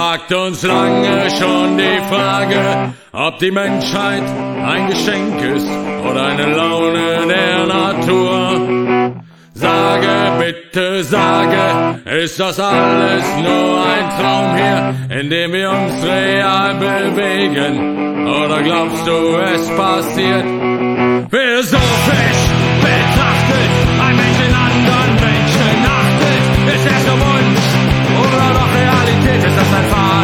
plagt uns lange schon die Frage, ob die Menschheit ein Geschenk ist oder eine Laune der Natur. Sage, bitte sage, ist das alles nur ein Traum hier, in dem wir uns real bewegen? Oder glaubst du, es passiert philosophisch betrachtet? Ein Mensch den anderen Menschen achtet, ist erst nur Wunsch oder doch Realität? Ist das ein Fall?